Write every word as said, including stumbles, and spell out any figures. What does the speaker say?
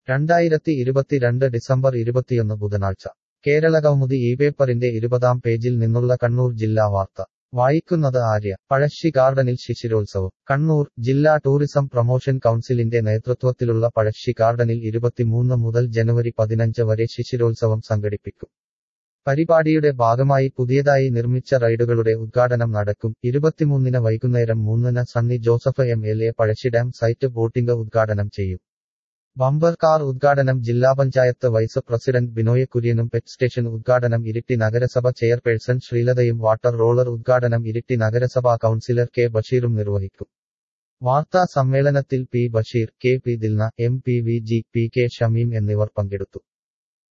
രണ്ടായിരത്തി ഇരുപത്തിരണ്ട് ഡിസംബർ ഇരുപത്തിയൊന്ന് ബുധനാഴ്ച കേരളകൗമുദി ഈ പേപ്പറിന്റെ ഇരുപതാം പേജിൽ നിന്നുള്ള കണ്ണൂർ ജില്ലാ വാർത്ത വായിക്കുന്നത് ആര്യ. പഴശ്ശി ഗാർഡനിൽ ശിശിരോത്സവം. കണ്ണൂർ ജില്ലാ ടൂറിസം പ്രൊമോഷൻ കൗൺസിലിന്റെ നേതൃത്വത്തിലുള്ള പഴശ്ശി ഗാർഡനിൽ ഇരുപത്തിമൂന്ന് മുതൽ ജനുവരി പതിനഞ്ച് വരെ ശിശിരോത്സവം സംഘടിപ്പിക്കും. പരിപാടിയുടെ ഭാഗമായി പുതിയതായി നിർമ്മിച്ച റൈഡുകളുടെ ഉദ്ഘാടനം നടക്കും. ഇരുപത്തിമൂന്നിന് വൈകുന്നേരം മൂന്നിന് Sunny Joseph M L A Pazhassi dam site boating ഉദ്ഘാടനം ചെയ്യും. ബമ്പർ കാർ ഉദ്ഘാടനം ജില്ലാ പഞ്ചായത്ത് വൈസ് പ്രസിഡന്റ് ബിനോയ് കുര്യനും പെറ്റ് സ്റ്റേഷൻ ഉദ്ഘാടനം ഇരിട്ടി നഗരസഭ ചെയർപേഴ്സൺ ശ്രീലതയും വാട്ടർ റോളർ ഉദ്ഘാടനം ഇരിട്ടി നഗരസഭാ കൗൺസിലർ കെ ബഷീറും നിർവഹിക്കും. വാർത്താ സമ്മേളനത്തിൽ P Basheer, K P Dilna, M P V G, P K Shameem എന്നിവർ പങ്കെടുത്തു.